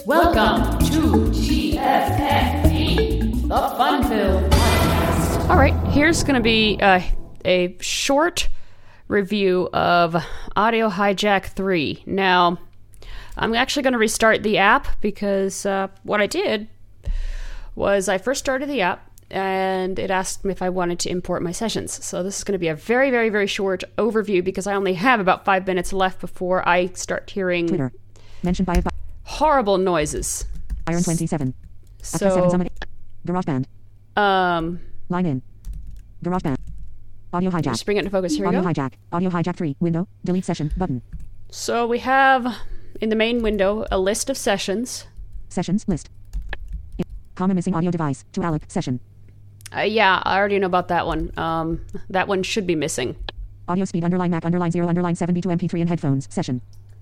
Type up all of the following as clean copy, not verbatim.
Welcome to TFFP, the Funville Podcast. All right, here's going to be a short review of Audio Hijack 3. Now, I'm actually going to restart the app because what I did was I first started the app and it asked me if I wanted to import my sessions. So this is going to be a very, very, very short overview because I only have about 5 minutes left before I start hearing Twitter. Mentioned by horrible noises. Iron 27. So, After 7 summit. GarageBand. Line in. GarageBand. Audio hijack. Just bring it into focus. Here we Audio go. hijack. Audio hijack 3. Window. Delete session. Button. So we have in the main window a list of sessions. Sessions list. Comma missing audio device. To Alec. Session. Yeah, I already know about that one. That one should be missing. Audio speed underline Mac underline 0 underline 7 B2 MP3 and headphones. Session.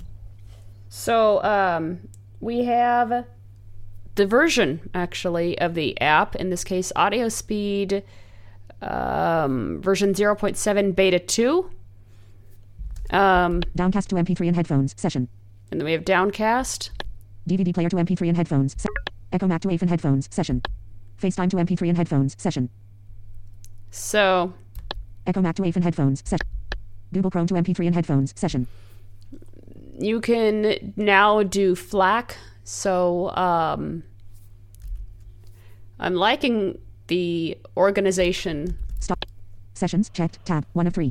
So we have the version actually of the app. In this case, audio speed version 0.7 beta 2. Downcast to MP3 and headphones. Session. And then we have Downcast. DVD player to MP3 and headphones. Echo Mac to AF and headphones. Session. FaceTime to MP3 and headphones. Session. So Echo Mac to AF and headphones. Session. Google Chrome to MP3 and headphones. Session. you can now do FLAC. So I'm liking the organization. Stop. Sessions checked. Tab 1 of 3.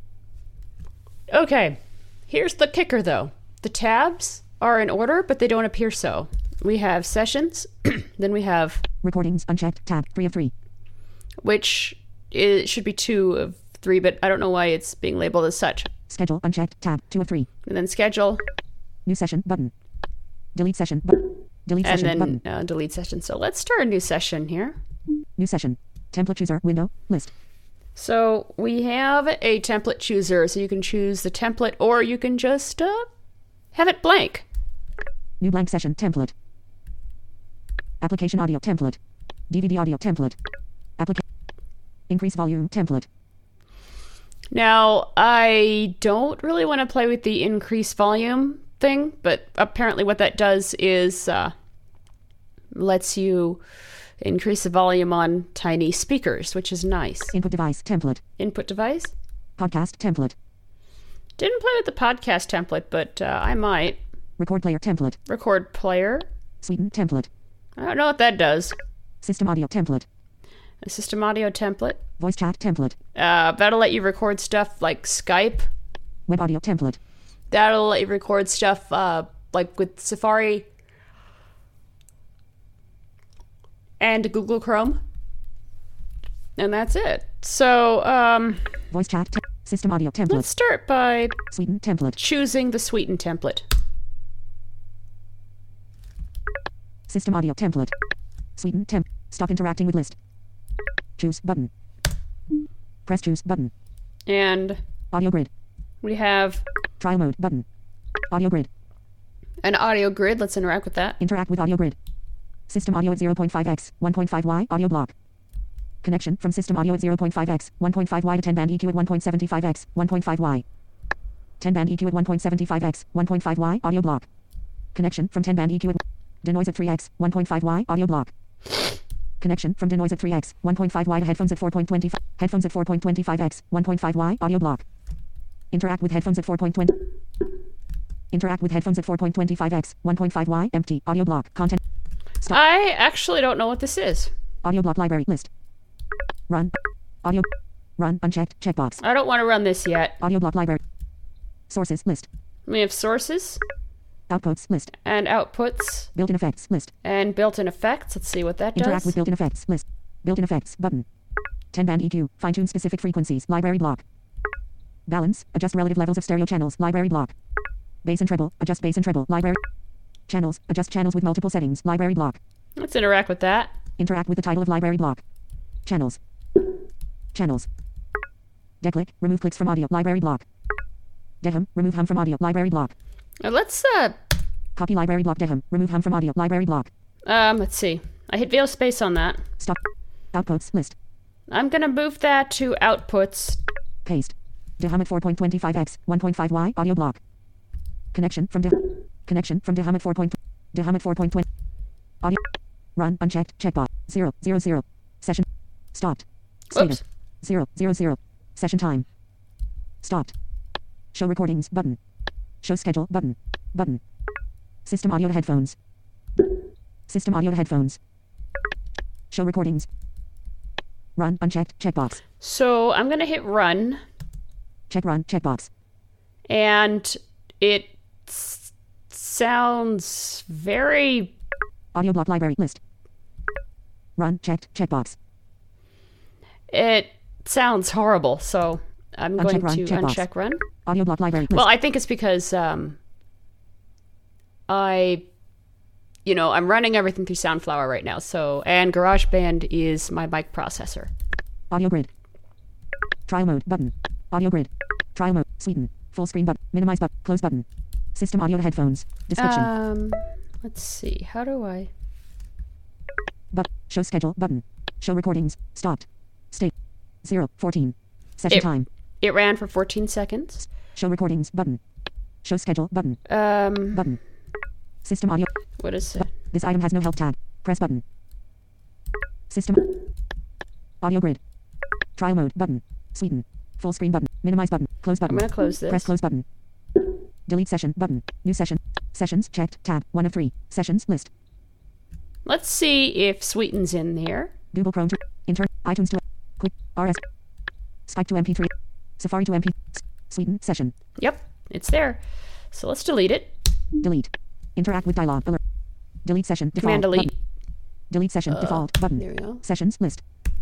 Okay, here's the kicker though. The tabs are in order, but they don't appear so. We have sessions, then we have recordings unchecked. Tab 3 of 3. Which should be 2 of 3, but I don't know why it's being labeled as such. Schedule unchecked. Tab 2 of 3. And then schedule. New session button. Delete session button. Delete session and button. then delete session. So let's start a new session here. New session. Template chooser window list. So we have a template chooser, so you can choose the template or you can just have it blank. New blank session template. Application audio template. DVD audio template. Increase volume template. Now, I don't really want to play with the increase volume thing, but apparently what that does is lets you increase the volume on tiny speakers, which is nice. Input device template. Input device? Podcast template. Didn't play with the podcast template, but I might. Record player template. Record player. Sweden template. I don't know what that does. System audio template. A system audio template. Voice chat template. That'll let you record stuff like Skype. Web audio template. That'll let you record stuff like with Safari and Google Chrome. And that's it. So, voice chat system audio template. Let's start by Sweden template. Choosing the Sweeten template. System audio template. Sweden temp. Stop interacting with list. Choose button. Press choose button. And audio grid. We have trial mode button. Audio grid. An audio grid. Let's interact with that. Interact with audio grid. System audio at 0.5x, 1.5y audio block. Connection from system audio at 0.5x, 1.5y to 10 band EQ at 1.75x, 1.5y. 10 band EQ at 1.75x, 1.5y audio block. Connection from 10 band EQ at denoise at 3x, 1.5y audio block. Connection from denoise at 3x, 1.5y to headphones at 4.25. Headphones at 4.25x, 1.5y audio block. Interact with headphones at 4.20. Interact with headphones at 4.25x, 1.5y empty audio block. Content. Stop. I actually don't know what this is. Audio block library list. Run. Audio. Run unchecked checkbox. I don't want to run this yet. Audio block library. Sources list. We have sources. Outputs list. And outputs. Built-in effects list. And built-in effects. Let's see what that does. Interact with built-in effects list. Built-in effects button. 10 band EQ. Fine-tune specific frequencies. Library block. Balance. Adjust relative levels of stereo channels. Library block. Bass and treble. Adjust bass and treble. Library. Channels. Adjust channels with multiple settings. Library block. Let's interact with that. Interact with the title of library block. Channels. Channels. Declick. Remove clicks from audio. Library block. Dehum. Remove hum from audio. Library block. Let's Copy library block. Dehum. Remove hum from audio. Library block. Let's see. I hit veil space on that. Stop. Outputs list. I'm gonna move that to outputs. Paste. Dehum at 4.25x. 1.5y audio block. Connection from Dehum at 4. Dehamet 4.20. Audio. Run unchecked. Checkbox. 0, 0, 0. Session. Stopped. Status. Oops. 0, 0, 0. Session time. Stopped. Show recordings button. Show schedule button. Button. System audio to headphones. System audio to headphones. Show recordings. Run unchecked. Checkbox. So I'm going to hit run, Check run. Checkbox. and it sounds very... Audio block library list. Run checked. Checkbox. It sounds horrible, so I'm Uncheck going run, to checkbox. uncheck run. Audio block library list. Well, I think it's because I'm running everything through Soundflower right now. So, and GarageBand is my mic processor. Audio grid. Trial mode button. Audio grid. Trial mode. Sweden. Full screen button. Minimize button. Close button. System audio to headphones. Description. Let's see. How do I? But show schedule button. Show recordings. Stopped. State. 0, 14. Session time. It ran for 14 seconds. Show recordings button. Show schedule button. Button. System audio. What is it? This item has no help tag. Press button. System. Audio grid. Trial mode button. Sweden. Full screen button. Minimize button. Close button. I'm going to close this. Press close button. Delete session button. New session. Sessions checked. Tab 1 of 3. Sessions list. Let's see if Sweeten's in there. Google Chrome to intern. iTunes to quick RS. Skype to MP3. Safari to MP. Sweden session. Yep, it's there. So let's delete it. Delete. Interact with dialog alert. Delete session. Default. Command delete. Button. Delete session. Default button. There we go. Sessions list.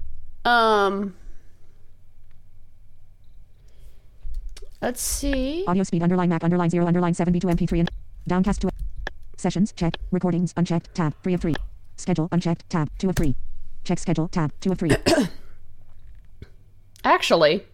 Let's see. Audio speed underline Mac underline 0 underline 7 B to MP3 and downcast to sessions check recordings unchecked tab 3 of 3 schedule unchecked tab 2 of 3 check schedule tab 2 of 3 Actually,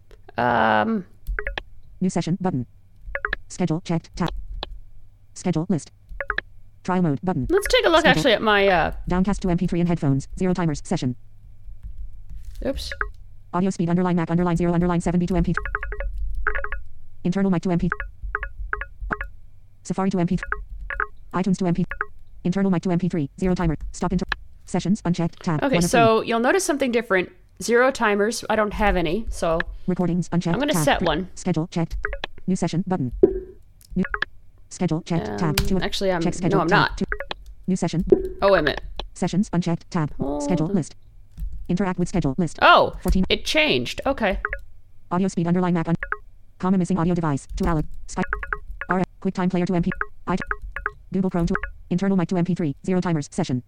new session button schedule checked tab schedule list trial mode button let's take a look Schedule. actually at my, downcast to MP3 and headphones 0 timers session oops. audio speed underline Mac underline 0 underline 7 B to MP3 internal mic to MP Safari to MP3 iTunes to MP internal mic to MP3 0 timer stop sessions unchecked tab Okay, 1 of so you'll notice something different. 0 timers. I don't have any, so 3. Recordings unchecked I'm going to tab set 3. one. Schedule checked new session button new schedule checked tab 2 of Actually, check schedule no, I'm tab not. 2 new session Oh, wait a minute. sessions unchecked tab schedule Hold. list interact with schedule list Oh, 14 it changed. Okay. audio speed underline Mac comma missing audio device to Alec Skype RF QuickTime player to MP Google Chrome to internal mic to MP3 0 timers session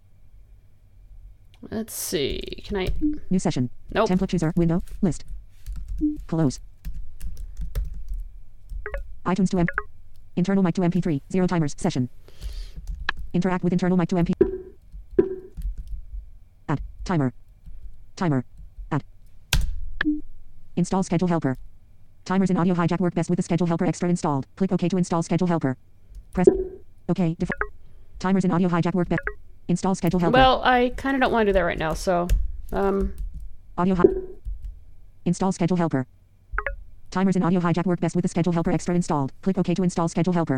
Let's see. Can I? new session Nope. template chooser window list close iTunes to internal mic to MP3 0 timers session interact with internal mic to MP add timer add install schedule helper timers in audio hijack work best with the schedule helper extra installed click OK to install schedule helper press OK timers in audio hijack work best install schedule helper Well, I kind of don't want to do that right now, so audio install schedule helper timers in audio hijack work best with the schedule helper extra installed click OK to install schedule helper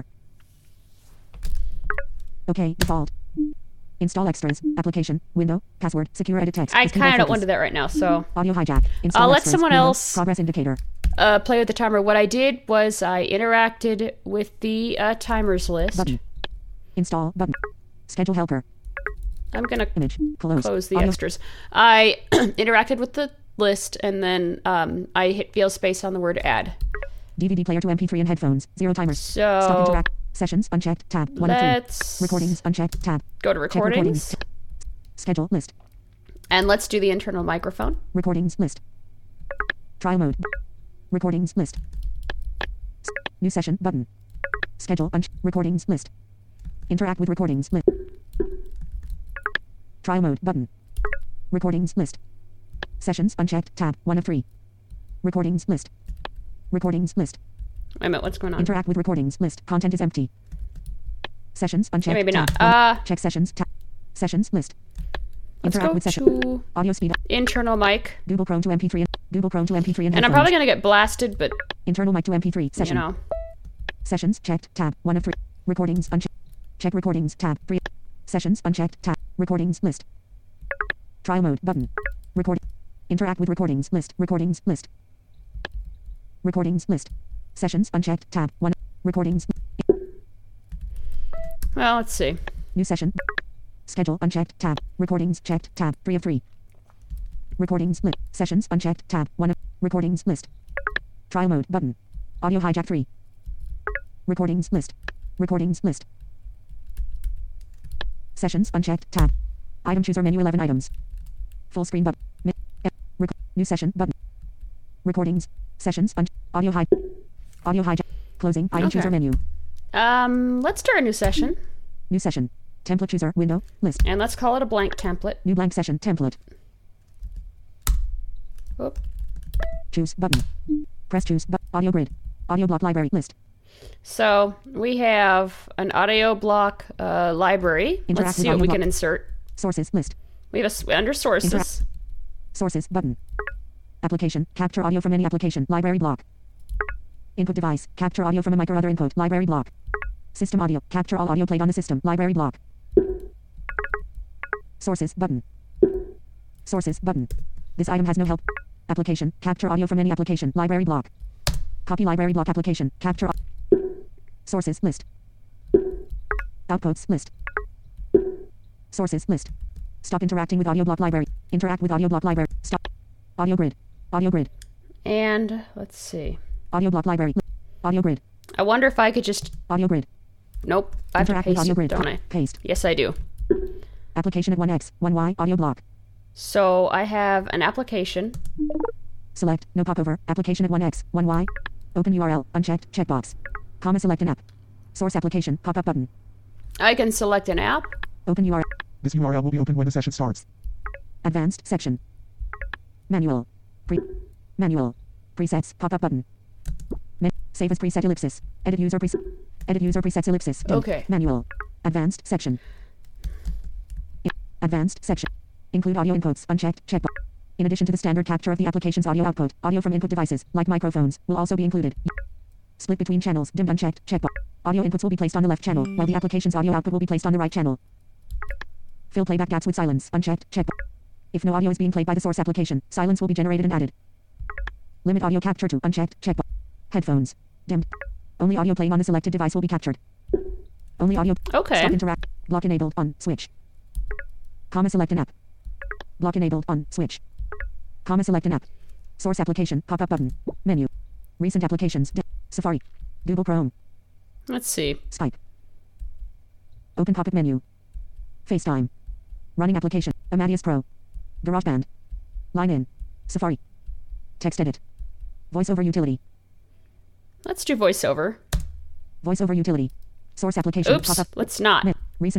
OK default install extras application window password secure edit text I Display kind of don't focus. want to do that right now. So audio hijack install I'll let extras, someone window, else progress indicator play with the timer. What I did was I interacted with the timers list. button install button schedule helper I'm gonna image close the audio extras. I interacted with the list and then I hit field space on the word add. DVD player to MP3 and headphones 0 timers stop So interact sessions unchecked tab 1 of 3 let's recordings unchecked tab go to check recordings schedule list and let's do the internal microphone. recordings list trial mode recordings list new session button schedule recordings list interact with recordings list trial mode button recordings list sessions unchecked tab 1 of 3 recordings list recordings list Wait a minute, what's going on? interact with recordings list content is empty sessions Yeah, unchecked maybe tab not. 1. Check sessions tab sessions list Let's interact go with session to audio speed internal mic. Google Chrome to MP3 and Google Chrome to MP3 and And I'm probably gonna get blasted, but internal mic to MP3 you session know. sessions checked tab 1 of 3 recordings unchecked Check recordings tab. Sessions unchecked tab. Recordings list. Trial mode button. Record. Interact with recordings list. Recordings list. Recordings list. Sessions unchecked tab. 1. Recordings. Well, let's see. New session. Schedule unchecked tab. Recordings checked tab. 3 of 3. Recordings list. Sessions unchecked tab. 1 of recordings list. Trial mode button. Audio hijack 3. Recordings list. Recordings list. Sessions unchecked tab. Item chooser menu 11 items. Full screen button. New session button. Recordings. Sessions. Audio hijack. Closing. Item chooser menu. Let's start a new session. New session. Template chooser window list. And let's call it a blank template. New blank session template. Oop. Choose button. Press choose audio grid. Audio block library list. So we have an audio block library. Let's see what we can insert. Sources list. We have under sources. Sources button. Application. Capture audio from any application. Library block. Input device. Capture audio from a mic or other input. Library block. System audio. Capture all audio played on the system. Library block. Sources button. Sources button. This item has no help. Application. Capture audio from any application. Library block. Copy library block application. Capture. Sources list. Outputs list. Sources list. Stop interacting with audio block library. Interact with audio block library. Stop. Audio grid. Audio grid. And let's see. Audio block library. Audio grid. I wonder if I could just... Audio grid. Nope. I have to Interact with paste audio it, grid. don't I? Paste. Yes, I do. Application at 1x, 1y, audio block. So I have an application. Select, no popover, application at 1x, 1y. Open URL, unchecked, checkbox. Comma select an app. Source application, pop-up button. I can select an app. Open URL. This URL will be opened when the session starts. Advanced section. Manual. Manual. Presets, pop-up button. Save as preset ellipsis. Edit user presets ellipsis. Dim. Okay. Manual. Advanced section. Advanced section. Include audio inputs, unchecked, checkbox. In addition to the standard capture of the application's audio output, audio from input devices, like microphones, will also be included. Split between channels, dimmed unchecked, checkbox. Audio inputs will be placed on the left channel, while the application's audio output will be placed on the right channel. Fill playback gaps with silence, unchecked, checkbox. If no audio is being played by the source application, silence will be generated and added. Limit audio capture to unchecked, checkbox. Headphones. Dimmed. Only audio playing on the selected device will be captured. Only audio. Okay. Stop interact. Block enabled on switch. Comma select an app. Block enabled on switch. Comma select an app. Source application pop-up button. Menu. Recent applications. Safari. Google Chrome. Let's see. Skype. Open pop-up menu. FaceTime. Running application. Amadeus Pro. GarageBand. Line in. Safari. Text edit. VoiceOver utility. Let's do voiceover. VoiceOver utility. Source application. Oops. Pop-up. Let's not. Recent.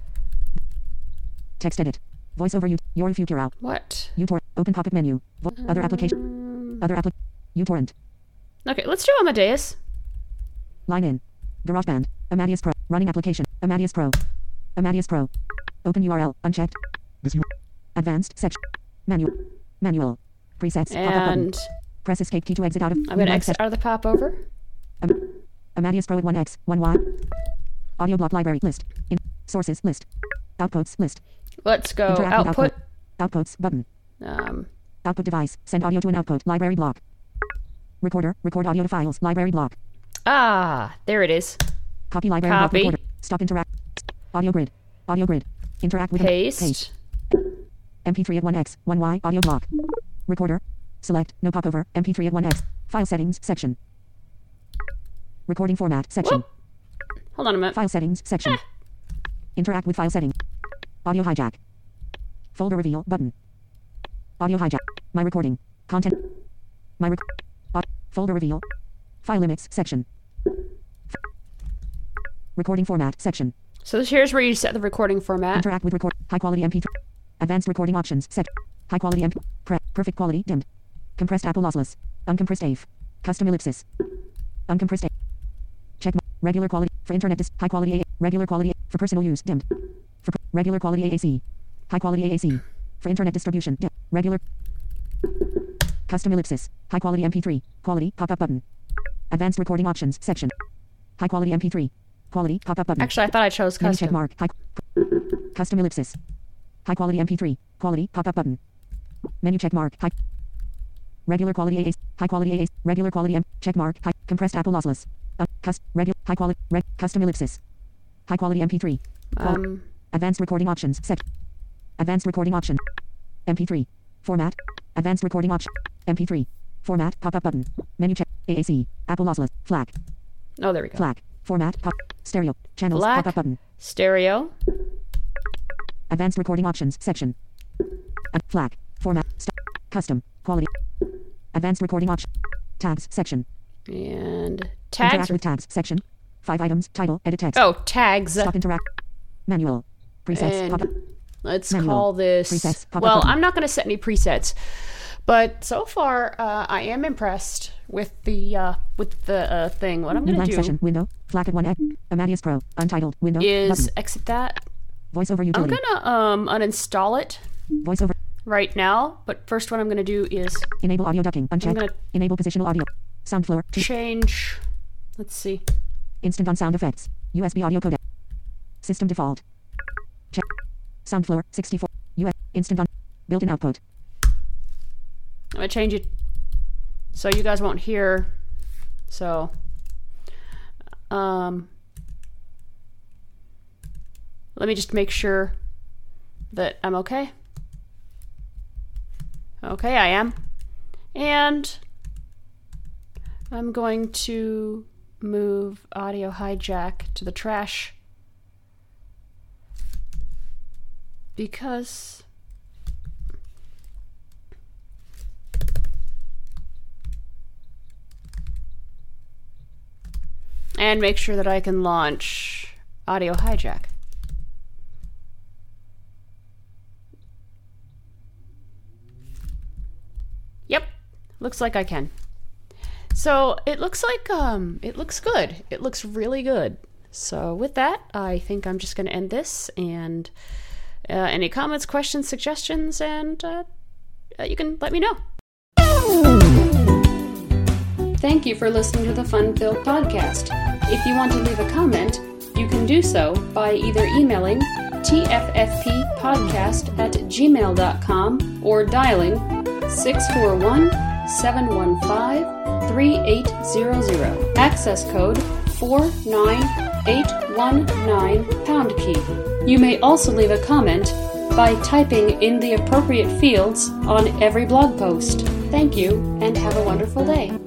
Text edit. VoiceOver your Futura. What? uTorrent. Open pop-up menu. Other application. Other application. uTorrent. Okay, let's do Amadeus. Line in. GarageBand. Amadeus Pro. Running application. Amadeus Pro. Amadeus Pro. Open URL. Unchecked. This Advanced section. Manual. Presets. Pop-up button. And Press escape key to exit out of. I'm going to exit out of the popover. Amadeus Pro at 1x, 1y. Audio block library list. In sources list. Outputs list. Let's go Interact with output. Outputs button. Output device. Send audio to an output. Library block. Recorder. Record audio to files. Library block. Ah, there it is. Copy library block Copy. recorder. Stop interact. Audio grid. Audio grid. Interact with Paste. MP3 at 1x, 1y. Audio block. Recorder. Select. No popover. MP3 at 1x. File settings section. Recording format section. Whoop. Hold on a minute. File settings section. Interact with file setting. Audio hijack. Folder reveal button. Audio hijack. My recording. Content. Folder reveal. File limits section. Recording format section. So here's where you set the recording format. Interact with record. High quality MP3. Advanced recording options set. High quality MP. Perfect quality dimmed. Compressed Apple lossless. Uncompressed AV. Custom ellipsis. Uncompressed AV. Check regular quality for internet high quality regular quality for personal use dimmed. For regular quality AAC. High quality AAC. For internet distribution dimmed. Regular custom ellipsis. High quality MP3. Quality pop-up button. Advanced recording options section. High quality MP3. Quality. Pop-up button. Actually, I thought I chose Menu custom. check mark. Custom ellipsis. High quality MP3. Quality. Pop-up button. Menu check mark. Regular quality AA. High quality AA. Regular quality M. Check mark. Compressed Apple lossless. Regular. High quality. Custom ellipsis. High quality MP3. Advanced recording options. Set. Advanced recording option. MP3. Format. Advanced recording option. MP3. Format. Pop-up button. Menu check. AAC. Apple lossless. FLAC. Oh, there we go. FLAC. Format. Stereo. Channels. FLAC. Pop-up button. Stereo. Advanced recording options. Section. FLAC. Format. Custom. Quality. Advanced recording option. Tags. Section. And tags. Interact with tags. Section. 5 items. Title. Edit text. Oh, tags. Stop interact. Manual. Presets. And Pop-up. let's Manual. call this... Presets. Pop-up Well, button. I'm not going to set any presets. But so far, I am impressed with the thing. What I'm New going to blank do session. Window. Flack at 1X. Amadeus Pro. Untitled. Window. is Button. exit that. Voiceover I'm utility. going to uninstall it Voiceover. right now. But first, what I'm going to do is Enable audio ducking. Unchecked. gonna- Enable positional audio. SoundFloor. change... Let's see. Instant on sound effects. USB audio codec. System default. Check. SoundFloor 64. US. Instant on. Built-in output. I'm going to change it so you guys won't hear. So, let me just make sure that I'm okay. Okay, I am. And I'm going to move Audio Hijack to the trash because and make sure that I can launch Audio Hijack. Yep, looks like I can. So it looks like it looks good. It looks really good. So with that, I think I'm just going to end this. And any comments, questions, suggestions, and you can let me know. Thank you for listening to the Fun Filled Podcast. If you want to leave a comment, you can do so by either emailing tffppodcast@gmail.com or dialing 641-715-3800. Access code 49819 # key. You may also leave a comment by typing in the appropriate fields on every blog post. Thank you and have a wonderful day.